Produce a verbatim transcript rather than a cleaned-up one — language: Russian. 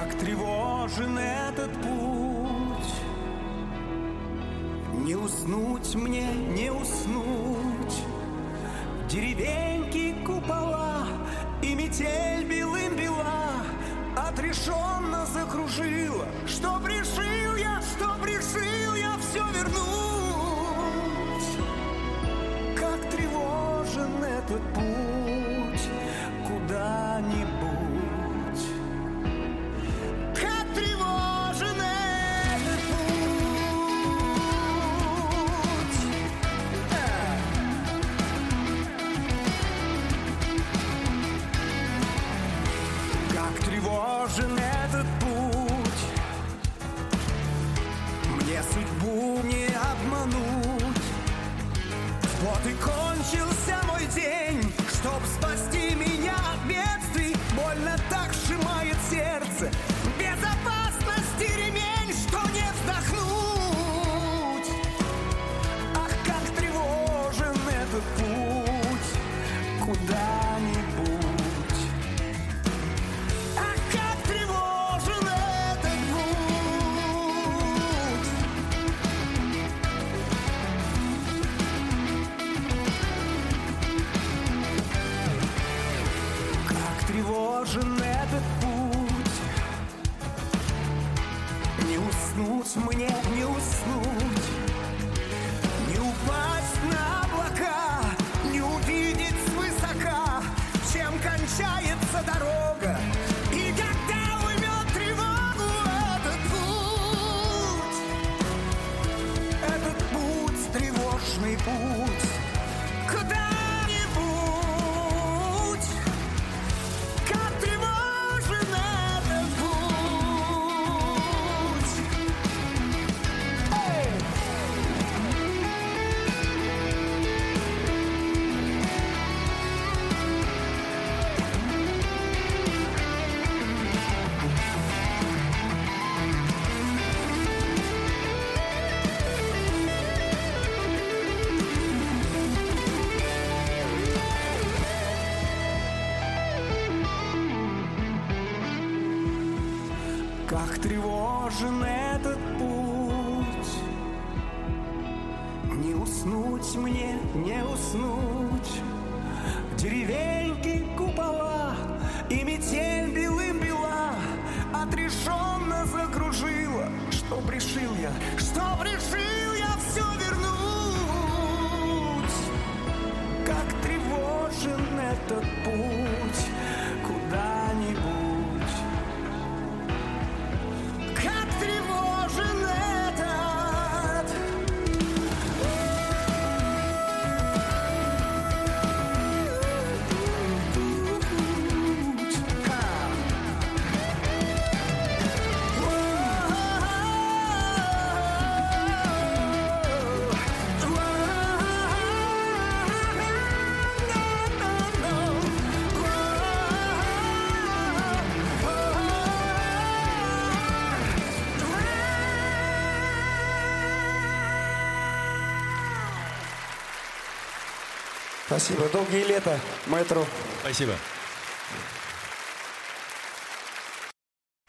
Как тревожен этот путь, не уснуть мне, не уснуть. Деревеньки, купола и метель белым бела отрешенно закружила. Что решил я, что решил я все вернуть. Как тревожен этот путь куда-нибудь. Как тревожен этот путь. Как тревожен этот путь. Мне судьбу не обмануть. Вот и кончился мой день. Чтоб спасти меня от бедствий, больно так сжимает сердце. Безопасности ремень, что не вздохнуть. Ах, как тревожен этот путь куда-нибудь. Ах, как тревожен этот путь. Как тревожен этот путь. Не уснуть мне, не уснуть. Не упасть на облака, не увидеть свысока, чем кончается дорога. И когда уймет тревогу этот путь, этот путь, тревожный путь, куда-нибудь. Как тревожен этот путь. Эй! Как тревожен этот путь. Не уснуть мне, не уснуть. Деревеньки, купола и метель белым бела отрешенно закружила. Что решил я, что решил я все вернуть. Как тревожен этот путь куда-нибудь. Как тревожен этот. Путь. Ха. Спасибо. Долгие лета, маэстро. Спасибо.